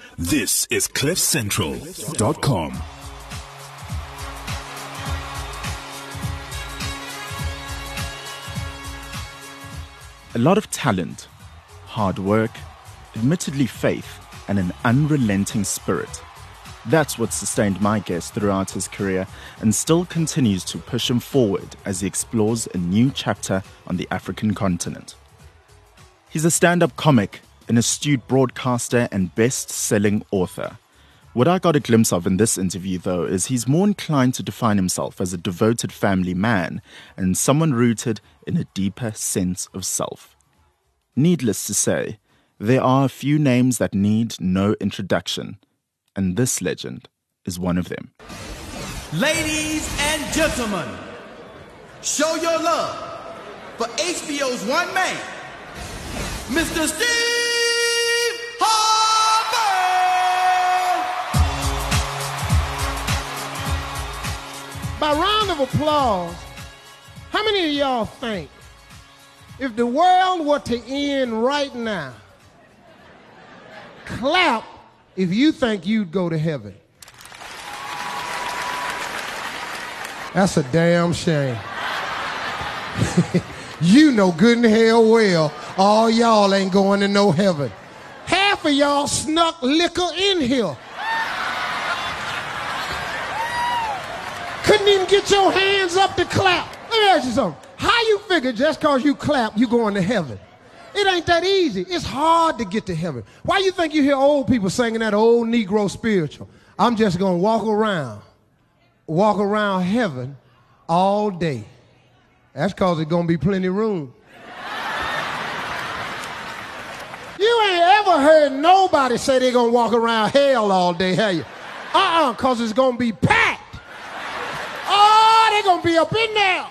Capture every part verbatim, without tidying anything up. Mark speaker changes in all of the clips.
Speaker 1: This is cliff central dot com.
Speaker 2: A lot of talent, hard work, admittedly faith, and an unrelenting spirit. That's what sustained my guest throughout his career and still continues to push him forward as he explores a new chapter on the African continent. He's a stand-up comic, an astute broadcaster, and best-selling author. What I got a glimpse of in this interview, though, is he's more inclined to define himself as a devoted family man and someone rooted in a deeper sense of self. Needless to say, there are a few names that need no introduction, and this legend is one of them.
Speaker 3: Ladies and gentlemen, show your love for H B O's one man, Mister Steve Harvey!
Speaker 4: By round of applause, how many of y'all think if the world were to end right now, clap if you think you'd go to heaven? That's a damn shame. You know good and hell well all y'all ain't going to no heaven. Half of y'all snuck liquor in here. Couldn't even get your hands up to clap. Let me ask you something. How you figure just because you clap, you going to heaven? It ain't that easy. It's hard to get to heaven. Why you think you hear old people singing that old Negro spiritual? I'm just going to walk around, walk around heaven all day. That's because there's going to be plenty of room. You ain't ever heard nobody say they're going to walk around hell all day, have you? Uh-uh, because it's going to be packed. Oh, they're going to be up in there.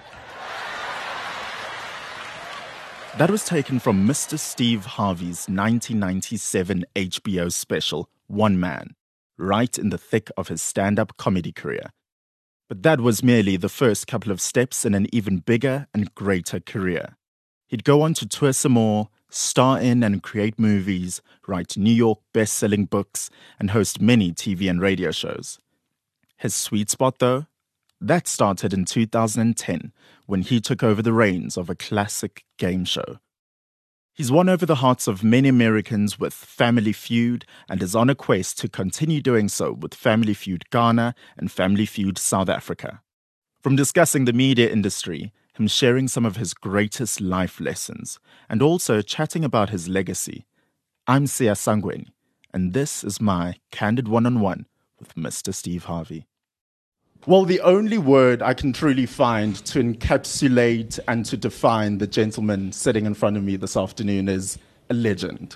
Speaker 2: That was taken from Mister Steve Harvey's nineteen ninety-seven H B O special, One Man, right in the thick of his stand-up comedy career. But that was merely the first couple of steps in an even bigger and greater career. He'd go on to tour some more, star in and create movies, write New York best-selling books, and host many T V and radio shows. His sweet spot, though? That started in two thousand ten, when he took over the reins of a classic game show. He's won over the hearts of many Americans with Family Feud and is on a quest to continue doing so with Family Feud Ghana and Family Feud South Africa. From discussing the media industry, him sharing some of his greatest life lessons, and also chatting about his legacy, I'm Sia Sangweni, and this is my candid one-on-one with Mister Steve Harvey. Well, the only word I can truly find to encapsulate and to define the gentleman sitting in front of me this afternoon is a legend.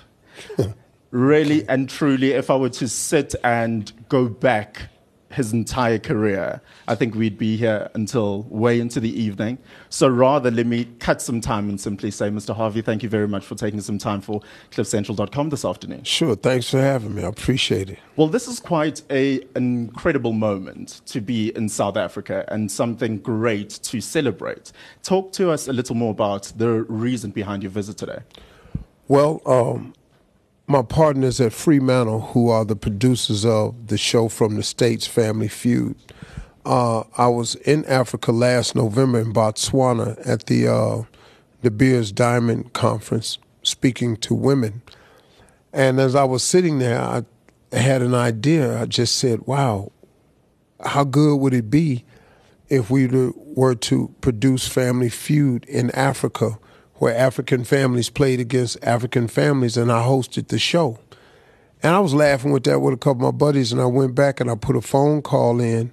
Speaker 2: Really and truly, if I were to sit and go back his entire career, I think we'd be here until way into the evening. So rather, let me cut some time and simply say, Mister Harvey, thank you very much for taking some time for cliff central dot com this afternoon.
Speaker 4: Sure, thanks for having me. I appreciate it.
Speaker 2: Well, this is quite a, an incredible moment to be in South Africa and something great to celebrate. Talk to us a little more about the reason behind your visit today.
Speaker 4: Well, um, my partners at Fremantle, who are the producers of the show from the States, Family Feud, uh, I was in Africa last November in Botswana at the uh, De Beers Diamond Conference speaking to women. And as I was sitting there, I had an idea. I just said, wow, how good would it be if we were to produce Family Feud in Africa, where African families played against African families, and I hosted the show. And I was laughing with that with a couple of my buddies, and I went back and I put a phone call in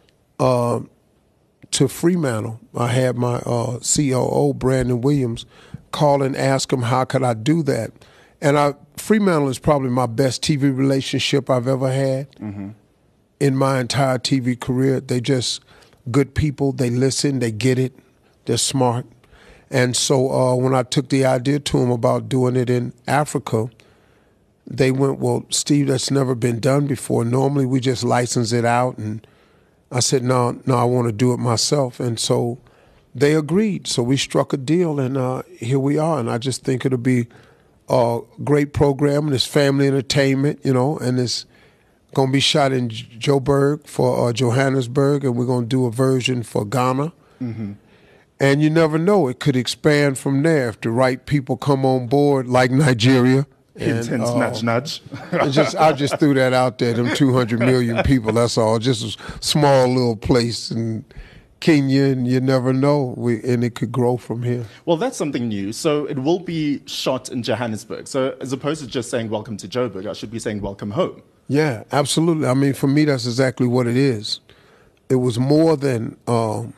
Speaker 4: uh, to Fremantle. I had my uh, C O O, Brandon Williams, call and ask him how could I do that. And I, Fremantle is probably my best T V relationship I've ever had mm-hmm. in my entire T V career. They just good people. They listen. They get it. They're smart. And so uh, when I took the idea to them about doing it in Africa, they went, well, Steve, that's never been done before. Normally we just license it out. And I said, no, no, I want to do it myself. And so they agreed. So we struck a deal, and uh, here we are. And I just think it'll be uh, great program, and it's family entertainment, you know, and it's going to be shot in Joburg for uh, Johannesburg, and we're going to do a version for Ghana. Mm-hmm. And you never know, it could expand from there if the right people come on board, like Nigeria.
Speaker 2: Hint, hint, uh, nudge, nudge.
Speaker 4: just, I just threw that out there, them two hundred million people, that's all. Just a small little place in Kenya, and you never know, we, and it could grow from here.
Speaker 2: Well, that's something new. So it will be shot in Johannesburg. So as opposed to just saying welcome to Joburg, I should be saying welcome home.
Speaker 4: Yeah, absolutely. I mean, for me, that's exactly what it is. It was more than um,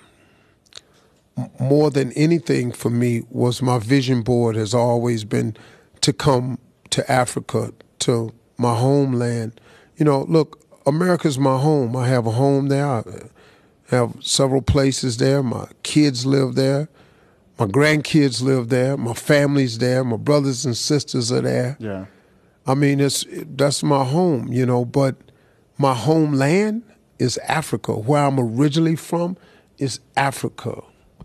Speaker 4: more than anything for me was my vision board has always been to come to Africa, to my homeland. You know, look, America's my home. I have a home there. I have several places there. My kids live there. My grandkids live there. My family's there. My brothers and sisters are there.
Speaker 2: Yeah.
Speaker 4: I mean, it's that's my home, you know, but my homeland is Africa. Where I'm originally from is Africa.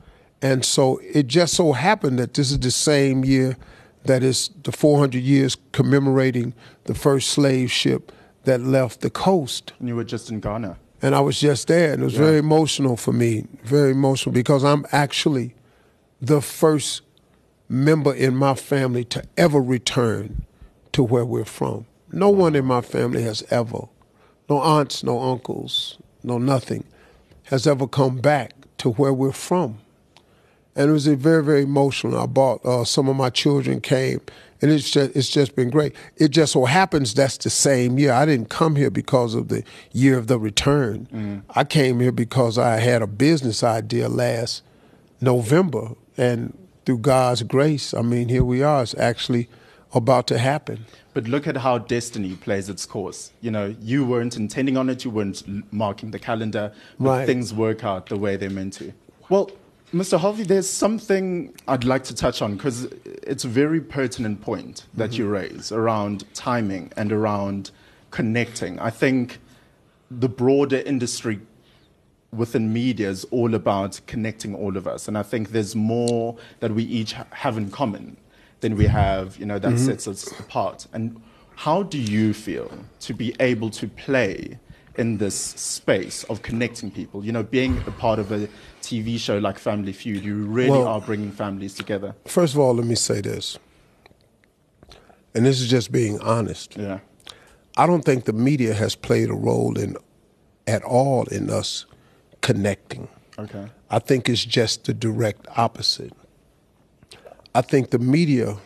Speaker 4: And so it just so happened that this is the same year that is the four hundred years commemorating the first slave ship that left the coast.
Speaker 2: And you were just in Ghana.
Speaker 4: And I was just there, and it was yeah. very emotional for me, very emotional, because I'm actually the first member in my family to ever return to where we're from. No one in my family has ever, no aunts, no uncles, no nothing, has ever come back to where we're from. And it was a very, very emotional. I bought, uh, some of my children came, and it's just, it's just been great. It just so happens that's the same year. I didn't come here because of the year of the return. Mm. I came here because I had a business idea last November, and through God's grace, I mean, here we are. It's actually about to happen.
Speaker 2: But look at how destiny plays its course. You know, you weren't intending on it, you weren't marking the calendar, but
Speaker 4: right.
Speaker 2: things work out the way they're meant to. Well, Mister Harvey, there's something I'd like to touch on, because it's a very pertinent point that mm-hmm. you raise around timing and around connecting. I think the broader industry within media is all about connecting all of us. And I think there's more that we each ha- have in common than we have, you know, that mm-hmm. sets us apart. And how do you feel to be able to play in this space of connecting people? You know, being a part of a T V show like Family Feud, you really well, are bringing families together.
Speaker 4: First of all, let me say this, and this is just being honest.
Speaker 2: Yeah.
Speaker 4: I don't think the media has played a role in at all in us connecting.
Speaker 2: Okay.
Speaker 4: I think it's just the direct opposite. I think the media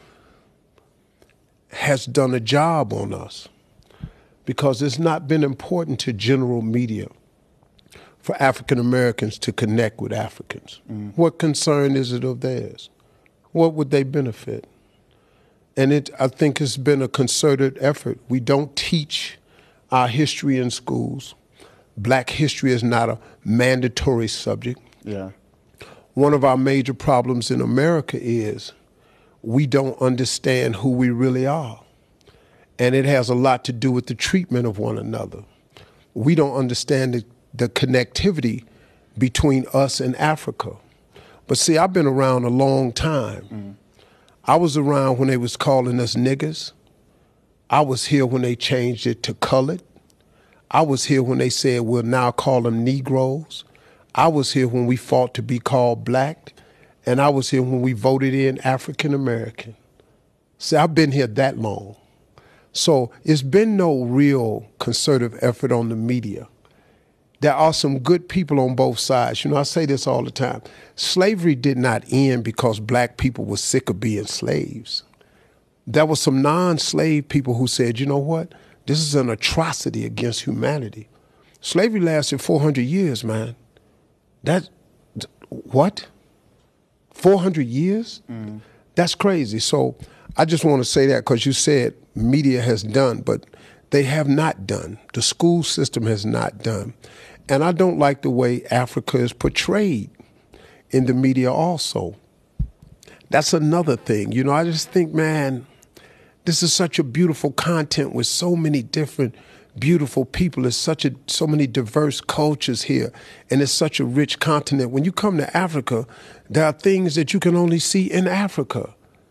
Speaker 4: has done a job on us, because it's not been important to general media for African Americans to connect with Africans. Mm. What concern is it of theirs? What would they benefit? And it, I think it's been a concerted effort. We don't teach our history in schools. Black history is not a mandatory subject.
Speaker 2: Yeah.
Speaker 4: One of our major problems in America is we don't understand who we really are. And it has a lot to do with the treatment of one another. We don't understand the, the connectivity between us and Africa. But see, I've been around a long time. Mm. I was around when they was calling us niggers. I was here when they changed it to colored. I was here when they said we'll now call them Negroes. I was here when we fought to be called black. And I was here when we voted in African American. See, I've been here that long. So it's been no real concerted effort on the media. There are some good people on both sides. You know, I say this all the time. Slavery did not end because black people were sick of being slaves. There were some non-slave people who said, you know what? This is an atrocity against humanity. Slavery lasted four hundred years, man. That, what? four hundred years? Mm. That's crazy. So I just want to say that because you said media has done, but they have not done. The school system has not done. And I don't like the way Africa is portrayed in the media also. That's another thing. You know, I just think, man, this is such a beautiful content with so many different beautiful people. There's such a so many diverse cultures here, and it's such a rich continent. When you come to Africa, there are things that you can only see in Africa.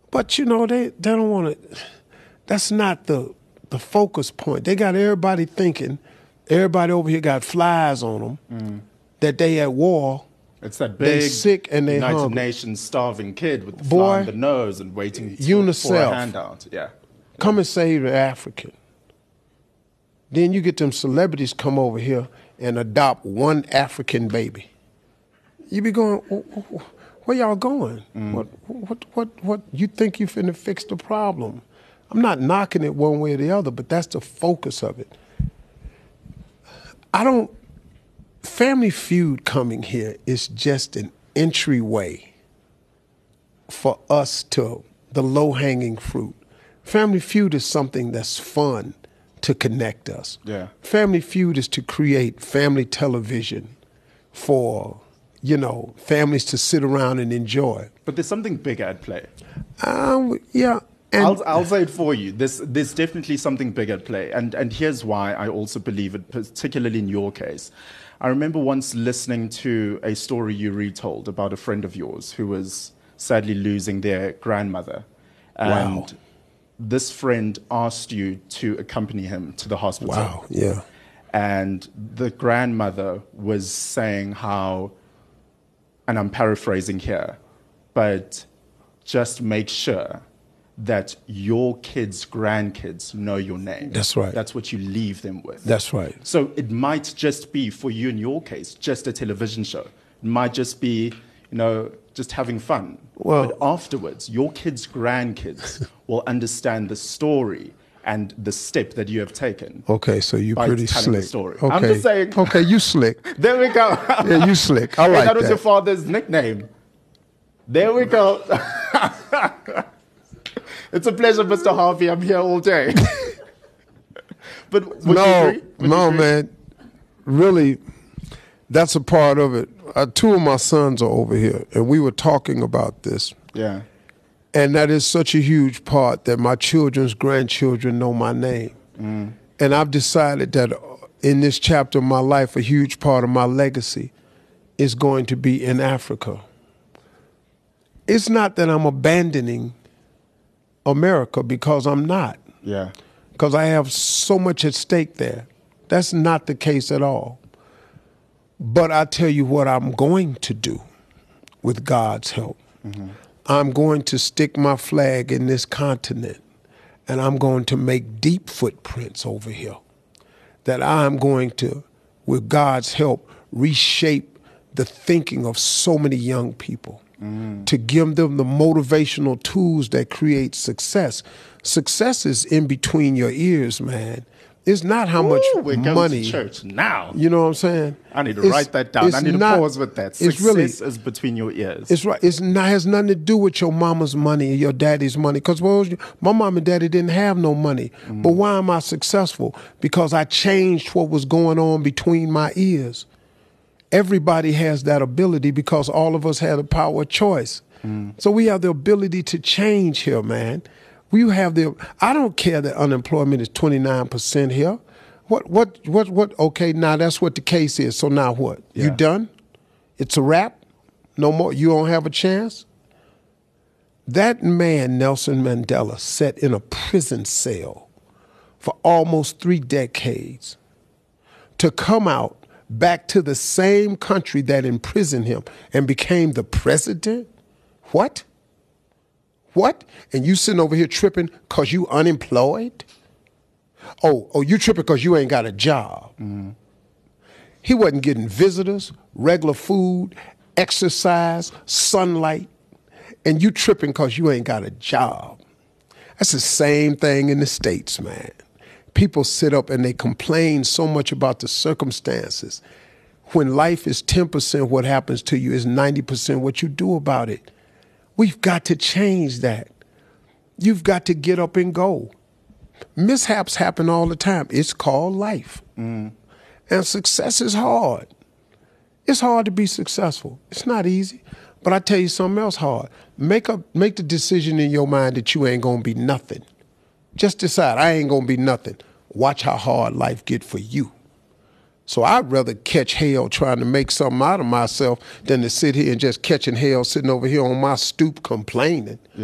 Speaker 4: But, you know, they, they don't want to, that's not the the focus point. They got everybody thinking, everybody over here got flies on them, mm. that they at war.
Speaker 2: It's that big
Speaker 4: they sick and they
Speaker 2: United
Speaker 4: hungry.
Speaker 2: Nations starving kid with the
Speaker 4: Boy,
Speaker 2: fly on the nose and waiting for,
Speaker 4: UNICEF,
Speaker 2: for a handout. Yeah.
Speaker 4: Come
Speaker 2: yeah.
Speaker 4: and save the African. Then you get them celebrities come over here and adopt one African baby. You be going, where y'all going? Mm. What, what, what, what? You think you finna fix the problem? I'm not knocking it one way or the other, but that's the focus of it. I don't, Family Feud coming here is just an entryway for us to, the low-hanging fruit. Family Feud is something that's fun to connect us.
Speaker 2: Yeah.
Speaker 4: Family Feud is to create family television for, you know, families to sit around and enjoy.
Speaker 2: But there's something bigger at play.
Speaker 4: Um, yeah. And
Speaker 2: I'll, I'll say it for you. There's, there's definitely something big at play. And, and here's why I also believe it, particularly in your case. I remember once listening to a story you retold about a friend of yours who was sadly losing their grandmother. And
Speaker 4: wow.
Speaker 2: this friend asked you to accompany him to the hospital.
Speaker 4: Wow, yeah.
Speaker 2: And the grandmother was saying how, and I'm paraphrasing here, but just make sure that your kids' grandkids know your name.
Speaker 4: That's right.
Speaker 2: That's what you leave them with.
Speaker 4: That's right.
Speaker 2: So it might just be, for you in your case, just a television show. It might just be, you know, just having fun.
Speaker 4: Well,
Speaker 2: but afterwards, your kids' grandkids will understand the story and the step that you have taken.
Speaker 4: Okay, so you're
Speaker 2: by
Speaker 4: pretty
Speaker 2: telling
Speaker 4: slick.
Speaker 2: The story.
Speaker 4: Okay.
Speaker 2: I'm just saying.
Speaker 4: Okay, you slick.
Speaker 2: There we go.
Speaker 4: Yeah, you slick. I
Speaker 2: Hey,
Speaker 4: like
Speaker 2: that was
Speaker 4: that.
Speaker 2: your father's nickname. There we go. It's a pleasure, Mister Harvey. I'm here all day. But would
Speaker 4: no,
Speaker 2: you agree? Would
Speaker 4: no,
Speaker 2: you agree?
Speaker 4: man. Really, that's a part of it. Uh, two of my sons are over here, and we were talking about this.
Speaker 2: Yeah.
Speaker 4: And that is such a huge part that my children's grandchildren know my name. Mm. And I've decided that in this chapter of my life, a huge part of my legacy is going to be in Africa. It's not that I'm abandoning America, because I'm not.
Speaker 2: Yeah.
Speaker 4: Because I have so much at stake there. That's not the case at all. But I tell you what I'm going to do with God's help. Mm-hmm. I'm going to stick my flag in this continent, and I'm going to make deep footprints over here. That I'm going to, with God's help, reshape the thinking of so many young people. Mm. To give them the motivational tools that create success. Success is in between your ears, man. It's not how
Speaker 2: Ooh,
Speaker 4: much
Speaker 2: we're
Speaker 4: money.
Speaker 2: going to church now.
Speaker 4: You know what I'm saying?
Speaker 2: I need to
Speaker 4: it's,
Speaker 2: write that down. I need
Speaker 4: not,
Speaker 2: to pause with that. Success
Speaker 4: it's really,
Speaker 2: is between your ears.
Speaker 4: It's right. It's not, has nothing to do with your mama's money or your daddy's money. Because my mom and daddy didn't have no money. Mm. But why am I successful? Because I changed what was going on between my ears. Everybody has that ability because all of us have the power of choice. Mm. So we have the ability to change here, man. We have the, I don't care that unemployment is twenty-nine percent here. What, what, what, what, okay, now that's what the case is. So now what? Yeah. You done? It's a wrap? No more? You don't have a chance? That man, Nelson Mandela, sat in a prison cell for almost three decades to come out back to the same country that imprisoned him and became the president? What? What? And you sitting over here tripping because you unemployed? Oh, oh, you tripping because you ain't got a job. Mm-hmm. He wasn't getting visitors, regular food, exercise, sunlight, and you tripping because you ain't got a job. That's the same thing in the States, man. People sit up and they complain so much about the circumstances. When life is ten percent what happens to you is ninety percent what you do about it. We've got to change that. You've got to get up and go. Mishaps happen all the time. It's called life. Mm. And success is hard. It's hard to be successful. It's not easy. But I tell you something else hard. Make a, make the decision in your mind that you ain't going to be nothing. Just decide, I ain't going to be nothing. Watch how hard life get for you. So I'd rather catch hell trying to make something out of myself than to sit here and just catching hell sitting over here on my stoop complaining.
Speaker 2: Yeah.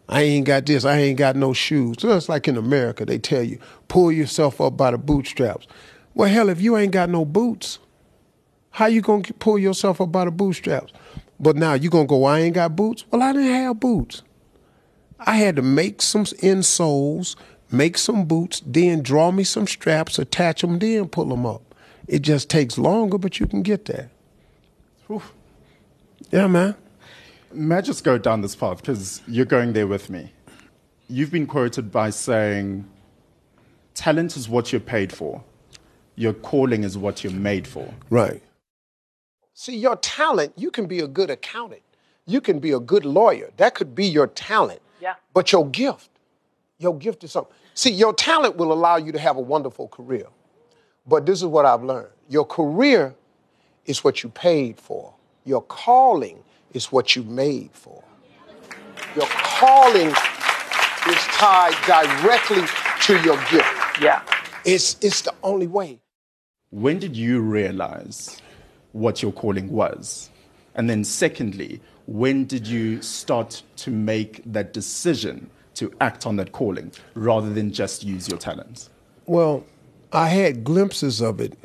Speaker 4: I ain't got this, I ain't got no shoes. So it's like in America, they tell you, pull yourself up by the bootstraps. Well, hell, if you ain't got no boots, how you gonna pull yourself up by the bootstraps? But now you gonna go, I ain't got boots? Well, I didn't have boots. I had to make some insoles, make some boots, then draw me some straps, attach them, then pull them up. It just takes longer, but you can get there. Whew. Yeah, man.
Speaker 2: May I just go down this path, because you're going there with me. You've been quoted by saying, talent is what you're paid for. Your calling is what you're made for.
Speaker 4: Right. See, your talent, you can be a good accountant. You can be a good lawyer. That could be your talent.
Speaker 5: Yeah.
Speaker 4: But your gift, your gift is something. See, your talent will allow you to have a wonderful career. But this is what I've learned. Your career is what you paid for. Your calling is what you made for. Your calling is tied directly to your gift.
Speaker 5: Yeah.
Speaker 4: It's, it's the only way.
Speaker 2: When did you realize what your calling was? And then secondly, when did you start to make that decision to act on that calling rather than just use your talents?
Speaker 4: Well, I had glimpses of it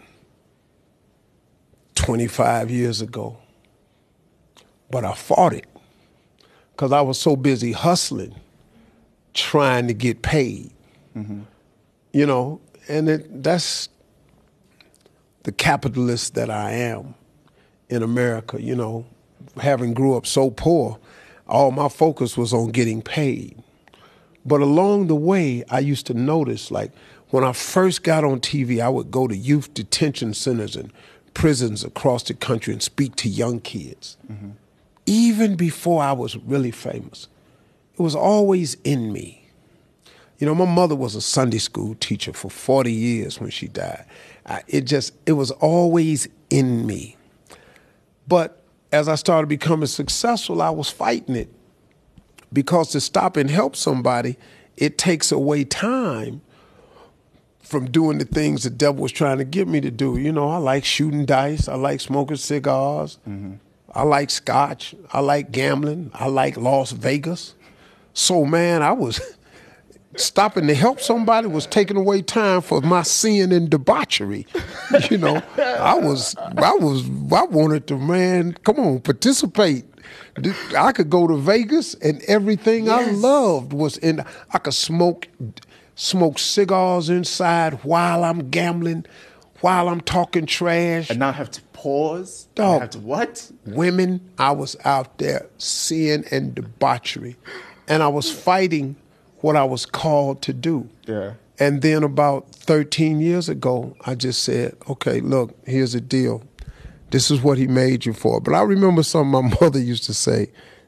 Speaker 4: twenty-five years ago, but I fought it because I was so busy hustling, trying to get paid. Mm-hmm. You know, and it, that's the capitalist that I am in America, you know. Having grew up so poor, all my focus was on getting paid. But along the way, I used to notice, like, when I first got on T V, I would go to youth detention centers and prisons across the country and speak to young kids. Mm-hmm. Even before I was really famous, it was always in me. You know, my mother was a Sunday school teacher for forty years when she died. I, it just, it was always in me. But as I started becoming successful, I was fighting it. Because to stop and help somebody, it takes away time from doing the things the devil was trying to get me to do. You know, I like shooting dice. I like smoking cigars. Mm-hmm. I like scotch. I like gambling. I like Las Vegas. So, man, I was stopping to help somebody was taking away time for my sin and debauchery. You know, I was, I was, I wanted to, man, come on, participate. I could go to Vegas and everything yes. I loved was in, I could smoke, smoke cigars inside while I'm gambling, while I'm talking trash.
Speaker 2: And now I have to pause?
Speaker 4: Dog,
Speaker 2: I have to what?
Speaker 4: Women, I was out there sin and debauchery. And I was fighting what I was called to do.
Speaker 2: Yeah.
Speaker 4: And then about thirteen years ago, I just said, okay, look, here's the deal. This is what he made you for. But I remember something my mother used to say.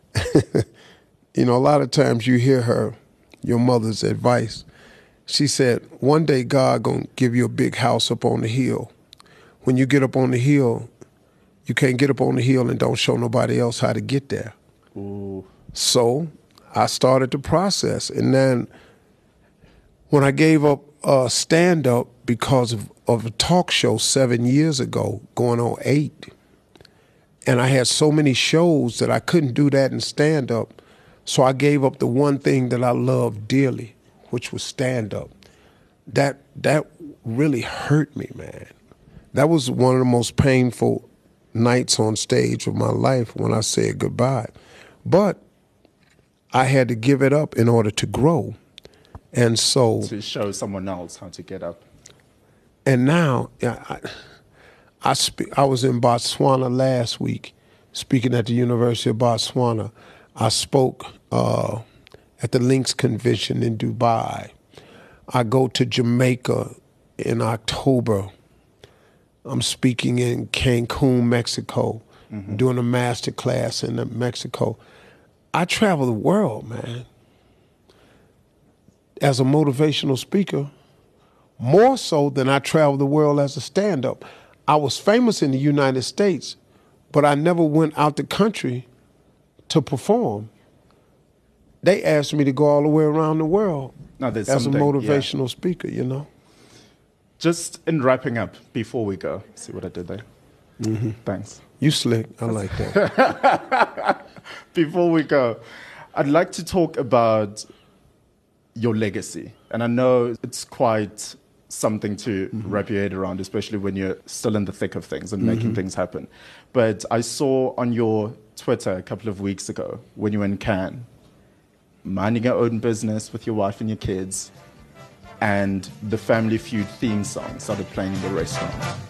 Speaker 4: You know, a lot of times you hear her, your mother's advice. She said, one day God gonna give you a big house up on the hill. When you get up on the hill, you can't get up on the hill and don't show nobody else how to get there.
Speaker 2: Ooh.
Speaker 4: So I started the process. And then when I gave up uh, stand-up because of, of a talk show seven years ago, going on eight, and I had so many shows that I couldn't do that in stand-up, so I gave up the one thing that I loved dearly, which was stand-up. That, that really hurt me, man. That was one of the most painful nights on stage of my life when I said goodbye. But I had to give it up in order to grow. And so...
Speaker 2: To show someone else how to get up.
Speaker 4: And now, I, I, spe- I was in Botswana last week, speaking at the University of Botswana. I spoke uh, at the Links Convention in Dubai. I go to Jamaica in October. I'm speaking in Cancun, Mexico, mm-hmm. doing a master class in Mexico. I travel the world, man, as a motivational speaker, more so than I travel the world as a stand-up. I was famous in the United States, but I never went out the country to perform. They asked me to go all the way around the world
Speaker 2: no, as
Speaker 4: a motivational yeah. speaker, you know.
Speaker 2: Just in wrapping up, before we go, see what I did there?
Speaker 4: Mm-hmm.
Speaker 2: Thanks.
Speaker 4: You slick. I like that.
Speaker 2: Before we go, I'd like to talk about your legacy. And I know it's quite something to mm-hmm. wrap your head around, especially when you're still in the thick of things and mm-hmm. making things happen. But I saw on your Twitter a couple of weeks ago when you were in Cannes, minding your own business with your wife and your kids, and the Family Feud theme song started playing in the restaurant.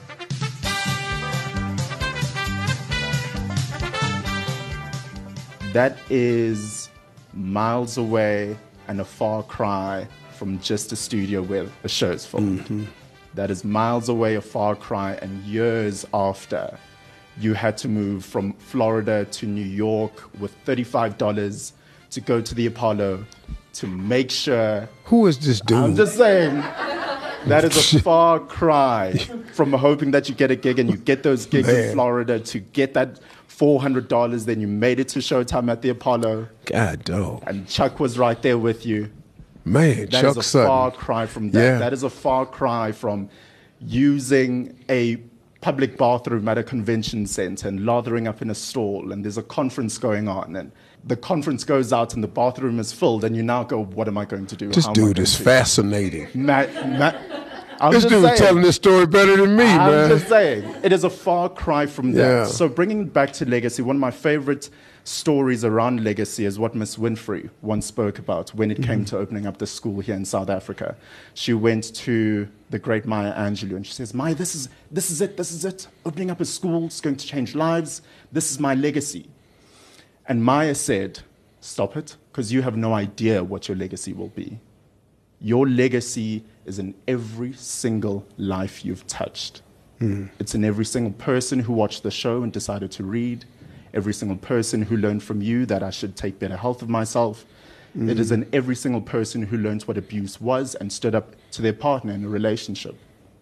Speaker 2: That is miles away and a far cry from just a studio where a show is filmed. Mm-hmm. That is miles away, a far cry, and years after you had to move from Florida to New York with thirty-five dollars to go to the Apollo to make sure...
Speaker 4: Who is this dude?
Speaker 2: I'm just saying, that is a far cry from hoping that you get a gig and you get those gigs Man. in Florida to get that four hundred dollars, then you made it to Showtime at the Apollo.
Speaker 4: God, dog.
Speaker 2: And Chuck was right there with you.
Speaker 4: Man,
Speaker 2: that
Speaker 4: Chuck
Speaker 2: is a
Speaker 4: Sutton.
Speaker 2: far cry from that.
Speaker 4: Yeah.
Speaker 2: That is a far cry from using a public bathroom at a convention center and lathering up in a stall, and there's a conference going on, and the conference goes out and the bathroom is filled, and you now go, what am I going to do?
Speaker 4: This
Speaker 2: How
Speaker 4: dude is
Speaker 2: to?
Speaker 4: fascinating.
Speaker 2: Matt, Matt, I'm
Speaker 4: this
Speaker 2: just
Speaker 4: dude's
Speaker 2: saying,
Speaker 4: telling this story better than me,
Speaker 2: I'm
Speaker 4: man.
Speaker 2: I'm just saying, it is a far cry from that.
Speaker 4: Yeah.
Speaker 2: So bringing it back to legacy, one of my favorite stories around legacy is what Miss Winfrey once spoke about when it mm-hmm. came to opening up the school here in South Africa. She went to the great Maya Angelou and she says, Maya, this is, this is it, this is it. Opening up a school is going to change lives. This is my legacy. And Maya said, stop it, because you have no idea what your legacy will be. Your legacy is in every single life you've touched. Mm. It's in every single person who watched the show and decided to read, every single person who learned from you that I should take better health of myself. Mm. It is in every single person who learned what abuse was and stood up to their partner in a relationship.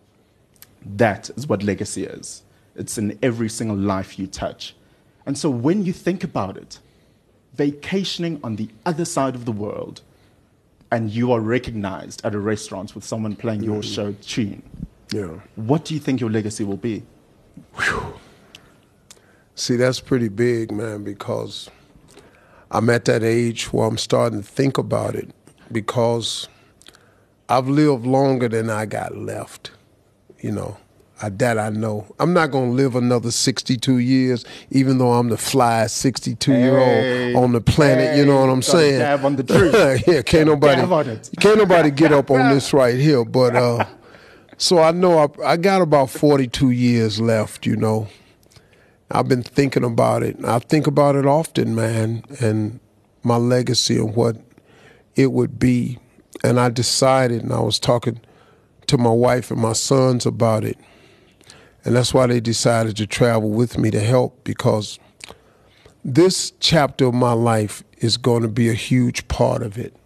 Speaker 2: That is what legacy is. It's in every single life you touch. And so when you think about it, vacationing on the other side of the world, and you are recognized at a restaurant with someone playing your mm. show tune,
Speaker 4: yeah.
Speaker 2: what do you think your legacy will be?
Speaker 4: Whew. See, that's pretty big, man, because I'm at that age where I'm starting to think about it, because I've lived longer than I got left, you know. I, that I know. I'm not going to live another sixty-two years, even though I'm the fly sixty-two-year-old
Speaker 2: hey,
Speaker 4: on the planet,
Speaker 2: hey,
Speaker 4: you know what I'm saying?
Speaker 2: Dab on the truth.
Speaker 4: Yeah, can't nobody,
Speaker 2: dab on it.
Speaker 4: can't nobody get up on this right here. But uh, so I know I, I got about forty-two years left, you know. I've been thinking about it. I think about it often, man, and my legacy and what it would be. And I decided, and I was talking to my wife and my sons about it. And that's why they decided to travel with me to help, because this chapter of my life is going to be a huge part of it.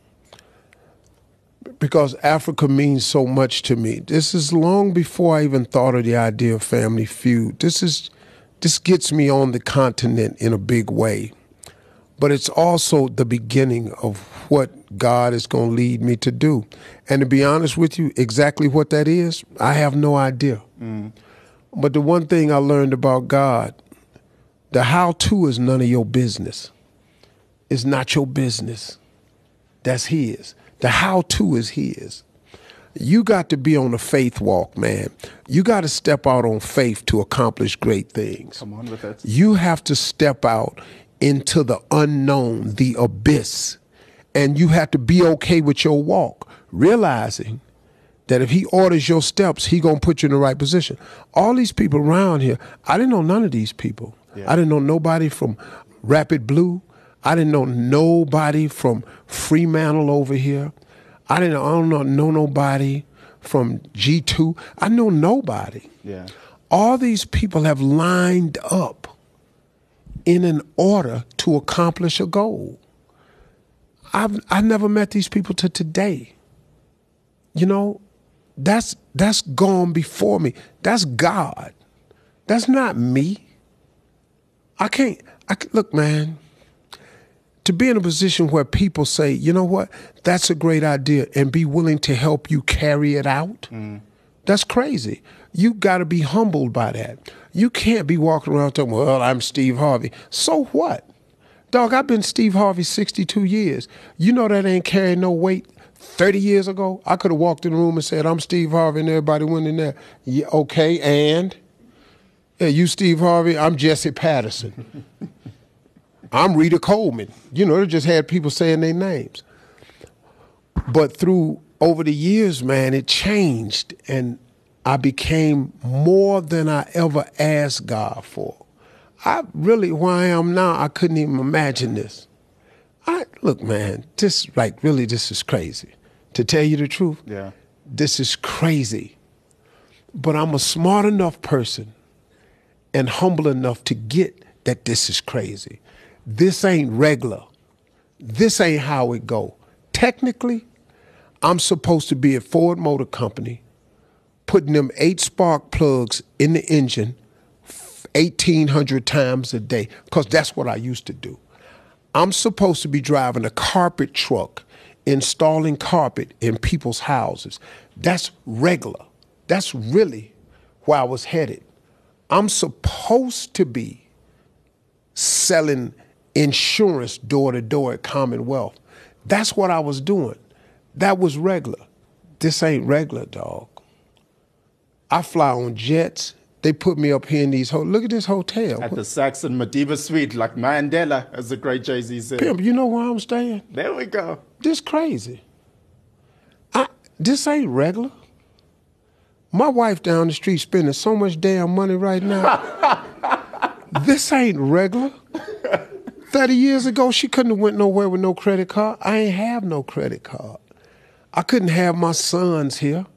Speaker 4: Because Africa means so much to me. This is long before I even thought of the idea of Family Feud. This is, this gets me on the continent in a big way. But it's also the beginning of what God is going to lead me to do. And to be honest with you, exactly what that is, I have no idea. Mm. But the one thing I learned about God, the how-to is none of your business. It's not your business. That's his. The how-to is his. You got to be on a faith walk, man. You got to step out on faith to accomplish great things.
Speaker 2: Come on with it.
Speaker 4: You have to step out into the unknown, the abyss. And you have to be okay with your walk, realizing that if he orders your steps, he gonna put you in the right position. All these people around here, I didn't know none of these people. Yeah. I didn't know nobody from Rapid Blue. I didn't know nobody from Fremantle over here. I didn't I don't know, know nobody from G two. I know nobody.
Speaker 2: Yeah.
Speaker 4: All these people have lined up in an order to accomplish a goal. I've I never met these people to today. You know, that's that's gone before me. That's God. That's not me. I can't, I, look, man, to be in a position where people say, you know what, that's a great idea, and be willing to help you carry it out, mm. that's crazy. You got to be humbled by that. You can't be walking around talking, well, I'm Steve Harvey. So what? Dog, I've been Steve Harvey sixty-two years. You know that ain't carrying no weight. thirty years ago, I could have walked in the room and said, I'm Steve Harvey, and everybody went in there. Yeah, okay, and? Yeah, you Steve Harvey, I'm Jesse Patterson. I'm Rita Coleman. You know, they just had people saying their names. But through, over the years, man, it changed, and I became more than I ever asked God for. I really, where I am now, I couldn't even imagine this. I look, man, this, like, really, this is crazy. To tell you the truth,
Speaker 2: yeah,
Speaker 4: this is crazy. But I'm a smart enough person and humble enough to get that this is crazy. This ain't regular. This ain't how it go. Technically, I'm supposed to be at Ford Motor Company putting them eight spark plugs in the engine eighteen hundred times a day, because that's what I used to do. I'm supposed to be driving a carpet truck, installing carpet in people's houses. That's regular. That's really where I was headed. I'm supposed to be selling insurance door to door at Commonwealth. That's what I was doing. That was regular. This ain't regular, dog. I fly on jets. They put me up here in these hotels. Look at this hotel.
Speaker 2: At the Saxon Madiba Suite, like Mandela, as the great Jay-Z said.
Speaker 4: Pimp, you know where I'm staying?
Speaker 2: There we go.
Speaker 4: This crazy. I, this ain't regular. My wife down the street spending so much damn money right now. This ain't regular. thirty years ago, she couldn't have went nowhere with no credit card. I ain't have no credit card. I couldn't have my sons here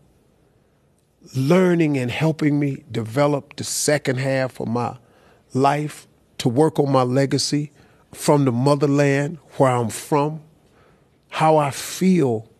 Speaker 4: learning and helping me develop the second half of my life to work on my legacy from the motherland where I'm from, how I feel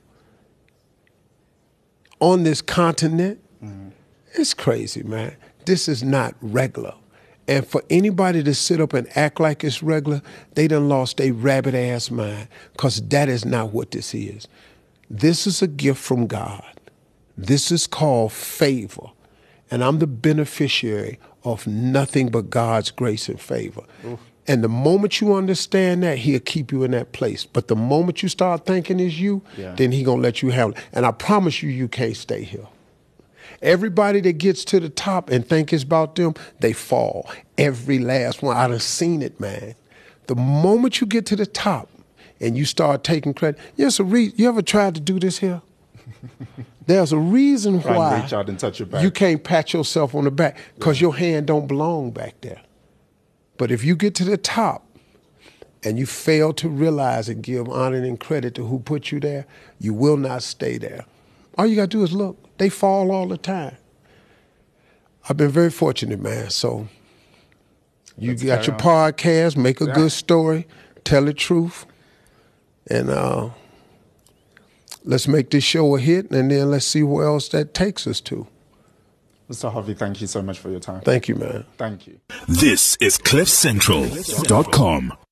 Speaker 4: on this continent. Mm-hmm. It's crazy, man. This is not regular. And for anybody to sit up and act like it's regular, they done lost their rabbit-ass mind, because that is not what this is. This is a gift from God. This is called favor, and I'm the beneficiary of nothing but God's grace and favor. Oof. And the moment you understand that, he'll keep you in that place. But the moment you start thinking it's you, yeah. then he gonna let you handle it. And I promise you, you can't stay here. Everybody that gets to the top and think it's about them, they fall. Every last one. I done seen it, man. The moment you get to the top and you start taking credit, yes, a re- you ever tried to do this here? There's a reason
Speaker 2: Try
Speaker 4: why
Speaker 2: and reach out and touch your back.
Speaker 4: You can't pat yourself on the back, because yeah. your hand don't belong back there. But if you get to the top and you fail to realize and give honor and credit to who put you there, you will not stay there. All you got to do is look. They fall all the time. I've been very fortunate, man. So you Let's got your on. podcast, make a yeah. good story, tell the truth, and uh, let's make this show a hit, and then let's see where else that takes us to.
Speaker 2: Mister Harvey, thank you so much for your time.
Speaker 4: Thank you, man.
Speaker 2: Thank you.
Speaker 1: This is cliff central dot com.